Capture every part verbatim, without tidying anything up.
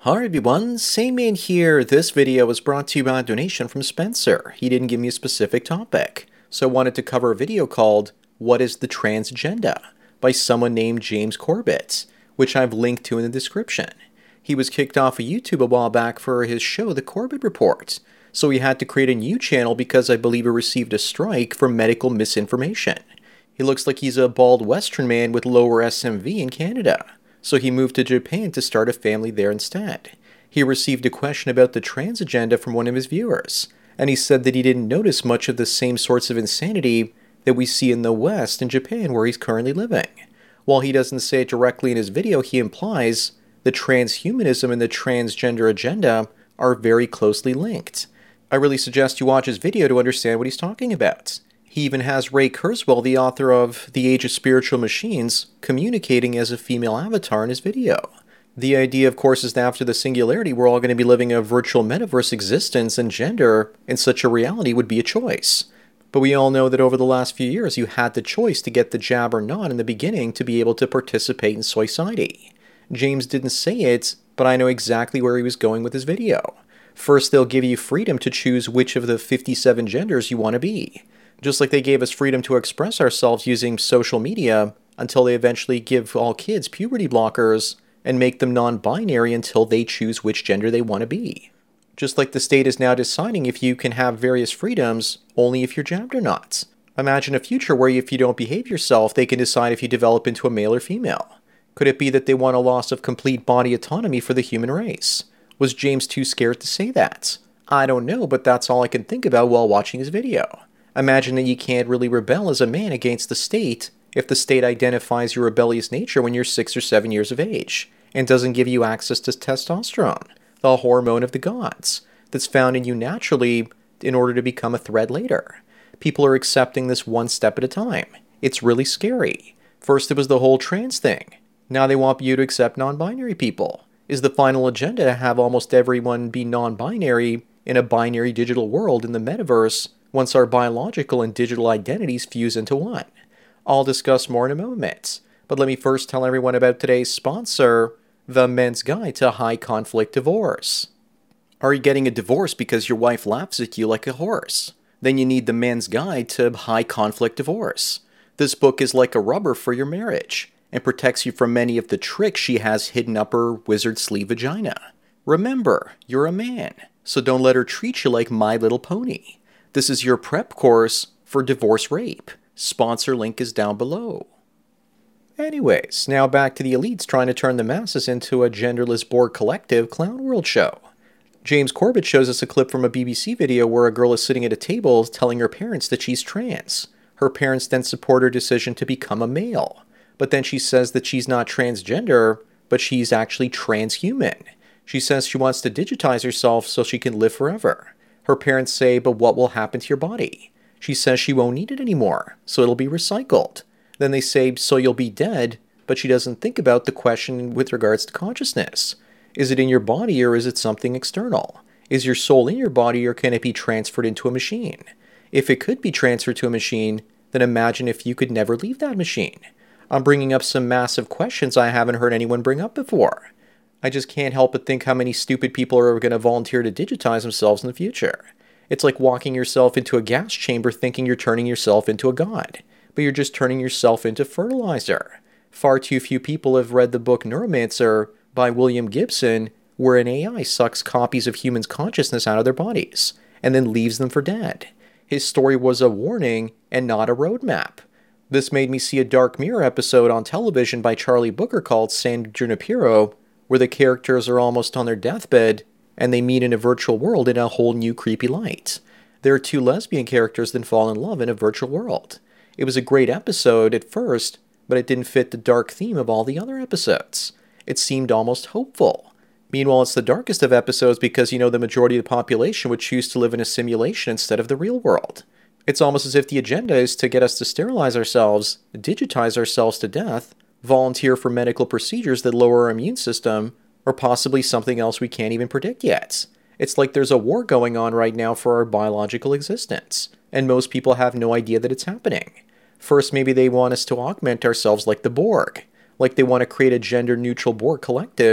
Hi everyone, Sandman here. This video was brought to you by a donation from Spencer. He didn't give me a specific topic, so I wanted to cover a video called What is the Transgenda by someone named James Corbett, which I've linked to in the description. He was kicked off of YouTube a while back for his show, The Corbett Report, so he had to create a new channel because I believe he received a strike for medical misinformation. He looks like he's a bald Western man with lower S M V in Canada. So he moved to Japan to start a family there instead. He received a question about the trans agenda from one of his viewers, and he said that he didn't notice much of the same sorts of insanity that we see in the West in Japan where he's currently living. While he doesn't say it directly in his video, he implies that transhumanism and the transgender agenda are very closely linked. I really suggest you watch his video to understand what he's talking about. He even has Ray Kurzweil, the author of The Age of Spiritual Machines, communicating as a female avatar in his video. The idea, of course, is that after the singularity, we're all going to be living a virtual metaverse existence, and gender in such a reality would be a choice. But we all know that over the last few years, you had the choice to get the jab or not in the beginning to be able to participate in society. James didn't say it, but I know exactly where he was going with his video. First, they'll give you freedom to choose which of the fifty-seven genders you want to be. Just like they gave us freedom to express ourselves using social media until they eventually give all kids puberty blockers and make them non-binary until they choose which gender they want to be. Just like the state is now deciding if you can have various freedoms only if you're jabbed or not. Imagine a future where if you don't behave yourself, they can decide if you develop into a male or female. Could it be that they want a loss of complete body autonomy for the human race? Was James too scared to say that? I don't know, but that's all I can think about while watching his video. Imagine that you can't really rebel as a man against the state if the state identifies your rebellious nature when you're six or seven years of age and doesn't give you access to testosterone, the hormone of the gods, that's found in you naturally in order to become a threat later. People are accepting this one step at a time. It's really scary. First it was the whole trans thing. Now they want you to accept non-binary people. Is the final agenda to have almost everyone be non-binary in a binary digital world in the metaverse once our biological and digital identities fuse into one? I'll discuss more in a moment, but let me first tell everyone about today's sponsor, The Men's Guide to High Conflict Divorce. Are you getting a divorce because your wife laughs at you like a horse? Then you need The Men's Guide to High Conflict Divorce. This book is like a rubber for your marriage and protects you from many of the tricks she has hidden up her wizard sleeve vagina. Remember, you're a man, so don't let her treat you like My Little Pony. This is your prep course for divorce rape. Sponsor link is down below. Anyways, now back to the elites trying to turn the masses into a genderless Borg collective clown world show. James Corbett shows us a clip from a B B C video where a girl is sitting at a table telling her parents that she's trans. Her parents then support her decision to become a male. But then she says that she's not transgender, but she's actually transhuman. She says she wants to digitize herself so she can live forever. Her parents say, but what will happen to your body? She says she won't need it anymore, so it'll be recycled. Then they say, so you'll be dead, but she doesn't think about the question with regards to consciousness. Is it in your body or is it something external? Is your soul in your body or can it be transferred into a machine? If it could be transferred to a machine, then imagine if you could never leave that machine. I'm bringing up some massive questions I haven't heard anyone bring up before. I just can't help but think how many stupid people are going to volunteer to digitize themselves in the future. It's like walking yourself into a gas chamber thinking you're turning yourself into a god, but you're just turning yourself into fertilizer. Far too few people have read the book Neuromancer by William Gibson, where an A I sucks copies of humans' consciousness out of their bodies and then leaves them for dead. His story was a warning and not a roadmap. This made me see a Dark Mirror episode on television by Charlie Booker called San Junipero, where the characters are almost on their deathbed and they meet in a virtual world in a whole new creepy light. There are two lesbian characters that fall in love in a virtual world. It was a great episode at first, but it didn't fit the dark theme of all the other episodes. It seemed almost hopeful. Meanwhile, it's the darkest of episodes because you know the majority of the population would choose to live in a simulation instead of the real world. It's almost as if the agenda is to get us to sterilize ourselves, digitize ourselves to death, volunteer for medical procedures that lower our immune system, or possibly something else we can't even predict yet. It's like there's a war going on right now for our biological existence, and most people have no idea that it's happening. First, maybe they want us to augment ourselves like the Borg, like they want to create a gender-neutral Borg collective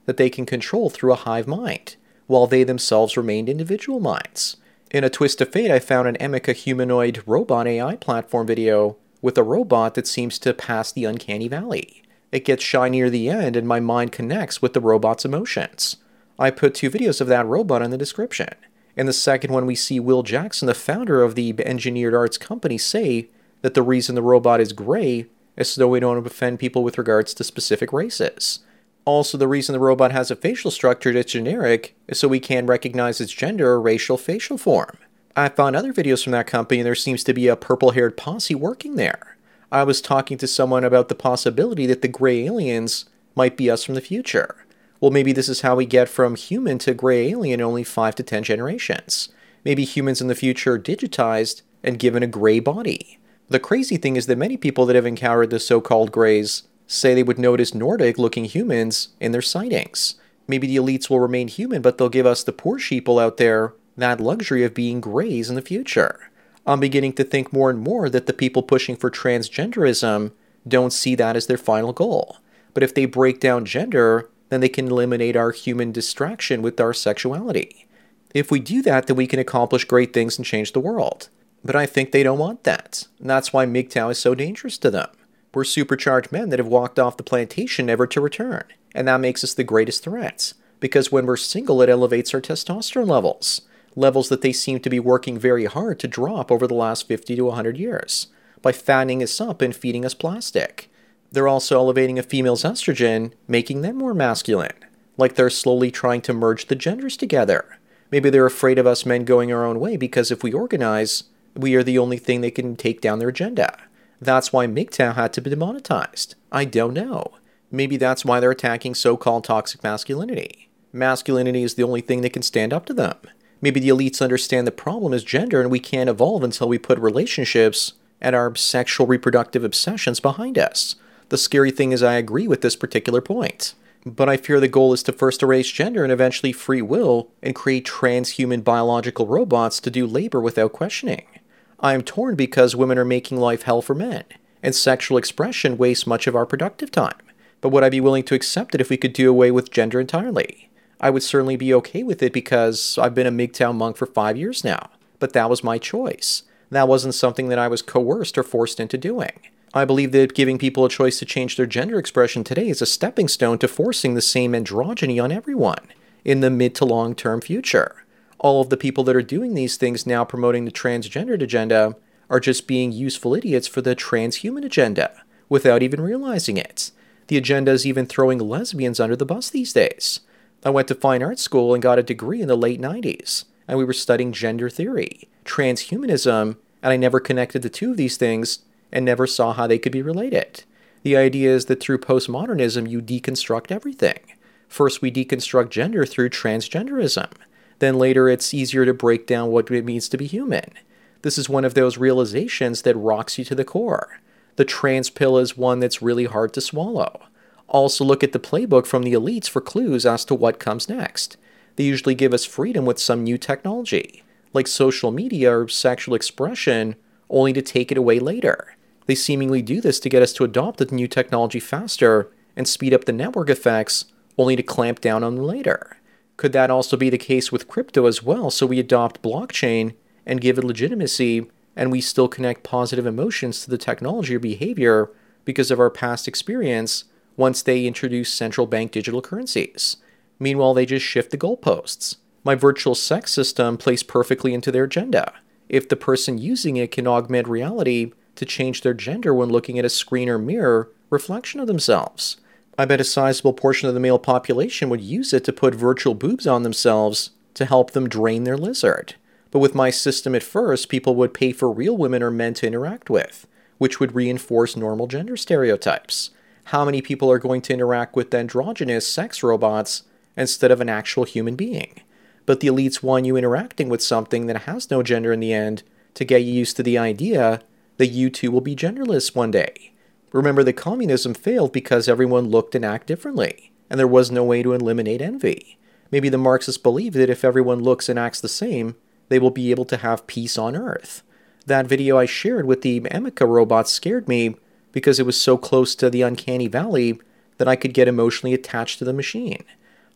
that they can control through a hive mind, while they themselves remained individual minds. In a twist of fate, I found an Emeka humanoid robot A I platform video with a robot that seems to pass the uncanny valley. It gets shy near the end, and my mind connects with the robot's emotions. I put two videos of that robot in the description. In the second one, we see Will Jackson, the founder of the engineered arts company, say that the reason the robot is gray is so we don't offend people with regards to specific races. Also, the reason the robot has a facial structure that's generic is so we can recognize its gender or racial facial form. I found other videos from that company, and there seems to be a purple-haired posse working there. I was talking to someone about the possibility that the gray aliens might be us from the future. Well, maybe this is how we get from human to gray alien in only five to ten generations. Maybe humans in the future are digitized and given a gray body. The crazy thing is that many people that have encountered the so-called grays say they would notice Nordic-looking humans in their sightings. Maybe the elites will remain human, but they'll give us, the poor sheeple out there, that luxury of being grays in the future. I'm beginning to think more and more that the people pushing for transgenderism don't see that as their final goal. But if they break down gender, then they can eliminate our human distraction with our sexuality. If we do that, then we can accomplish great things and change the world. But I think they don't want that. And that's why M G T O W is so dangerous to them. We're supercharged men that have walked off the plantation never to return. And that makes us the greatest threat. Because when we're single, it elevates our testosterone levels. Levels that they seem to be working very hard to drop over the last fifty to one hundred years. By fattening us up and feeding us plastic. They're also elevating a female's estrogen, making them more masculine. Like they're slowly trying to merge the genders together. Maybe they're afraid of us men going our own way because if we organize, we are the only thing that can take down their agenda. That's why M G T O W had to be demonetized. I don't know. Maybe that's why they're attacking so-called toxic masculinity. Masculinity is the only thing that can stand up to them. Maybe the elites understand the problem is gender and we can't evolve until we put relationships and our sexual reproductive obsessions behind us. The scary thing is I agree with this particular point. But I fear the goal is to first erase gender and eventually free will and create transhuman biological robots to do labor without questioning. I am torn because women are making life hell for men, and sexual expression wastes much of our productive time. But would I be willing to accept it if we could do away with gender entirely? I would certainly be okay with it because I've been a M G T O W monk for five years now. But that was my choice. That wasn't something that I was coerced or forced into doing. I believe that giving people a choice to change their gender expression today is a stepping stone to forcing the same androgyny on everyone in the mid to long-term future. All of the people that are doing these things now promoting the transgendered agenda are just being useful idiots for the transhuman agenda without even realizing it. The agenda is even throwing lesbians under the bus these days. I went to fine art school and got a degree in the late nineties, and we were studying gender theory, transhumanism, and I never connected the two of these things and never saw how they could be related. The idea is that through postmodernism, you deconstruct everything. First, we deconstruct gender through transgenderism. Then later, it's easier to break down what it means to be human. This is one of those realizations that rocks you to the core. The trans pill is one that's really hard to swallow. Also, look at the playbook from the elites for clues as to what comes next. They usually give us freedom with some new technology, like social media or sexual expression, only to take it away later. They seemingly do this to get us to adopt the new technology faster and speed up the network effects, only to clamp down on them later. Could that also be the case with crypto as well, so we adopt blockchain and give it legitimacy, and we still connect positive emotions to the technology or behavior because of our past experience once they introduce central bank digital currencies? Meanwhile, they just shift the goalposts. My virtual sex system plays perfectly into their agenda. If the person using it can augment reality to change their gender when looking at a screen or mirror reflection of themselves. I bet a sizable portion of the male population would use it to put virtual boobs on themselves to help them drain their lizard. But with my system at first, people would pay for real women or men to interact with, which would reinforce normal gender stereotypes. How many people are going to interact with androgynous sex robots instead of an actual human being? But the elites want you interacting with something that has no gender in the end to get you used to the idea that you too will be genderless one day. Remember that communism failed because everyone looked and acted differently, and there was no way to eliminate envy. Maybe the Marxists believe that if everyone looks and acts the same, they will be able to have peace on Earth. That video I shared with the Emeka robot scared me because it was so close to the uncanny valley that I could get emotionally attached to the machine.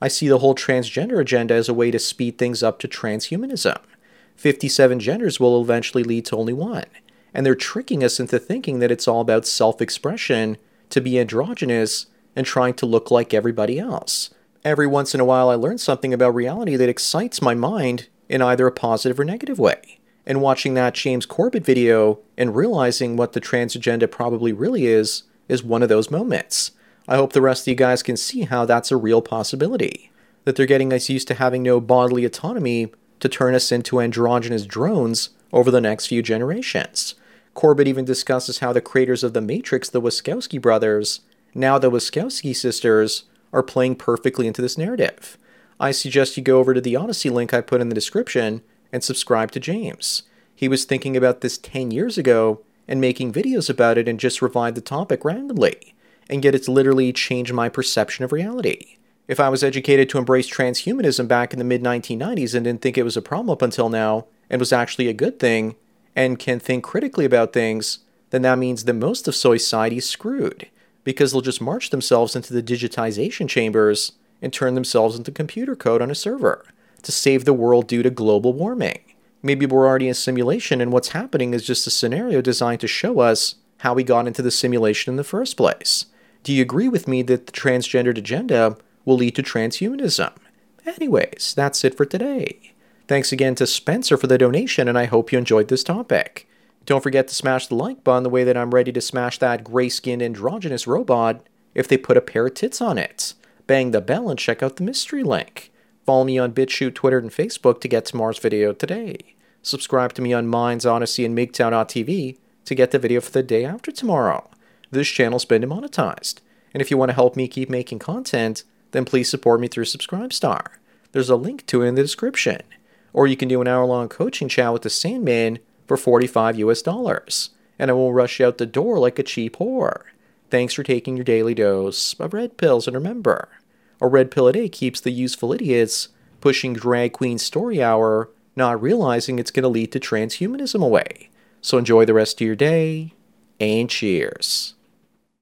I see the whole transgender agenda as a way to speed things up to transhumanism. fifty-seven genders will eventually lead to only one. And they're tricking us into thinking that it's all about self-expression, to be androgynous, and trying to look like everybody else. Every once in a while I learn something about reality that excites my mind in either a positive or negative way. And watching that James Corbett video and realizing what the trans agenda probably really is, is one of those moments. I hope the rest of you guys can see how that's a real possibility. That they're getting us used to having no bodily autonomy to turn us into androgynous drones over the next few generations. Corbett even discusses how the creators of The Matrix, the Wachowski brothers, now the Wachowski sisters, are playing perfectly into this narrative. I suggest you go over to the Odyssey link I put in the description and subscribe to James. He was thinking about this ten years ago and making videos about it and just revived the topic randomly. And yet it's literally changed my perception of reality. If I was educated to embrace transhumanism back in the mid nineteen nineties and didn't think it was a problem up until now, and was actually a good thing, and can think critically about things, then that means that most of society is screwed, because they'll just march themselves into the digitization chambers and turn themselves into computer code on a server to save the world due to global warming. Maybe we're already in a simulation and what's happening is just a scenario designed to show us how we got into the simulation in the first place. Do you agree with me that the transgendered agenda will lead to transhumanism? Anyways, that's it for today. Thanks again to Spencer for the donation, and I hope you enjoyed this topic. Don't forget to smash the like button the way that I'm ready to smash that gray-skinned androgynous robot if they put a pair of tits on it. Bang the bell and check out the mystery link. Follow me on BitChute, Twitter, and Facebook to get tomorrow's video today. Subscribe to me on Minds, Odyssey, and MGTOW dot T V to get the video for the day after tomorrow. This channel's been demonetized, and if you want to help me keep making content, then please support me through Subscribestar. There's a link to it in the description. Or you can do an hour-long coaching chat with the Sandman for forty-five U S dollars, and I won't rush you out the door like a cheap whore. Thanks for taking your daily dose of red pills, and remember, a red pill a day keeps the useful idiots pushing drag queen story hour, not realizing it's going to lead to transhumanism away. So enjoy the rest of your day, and cheers.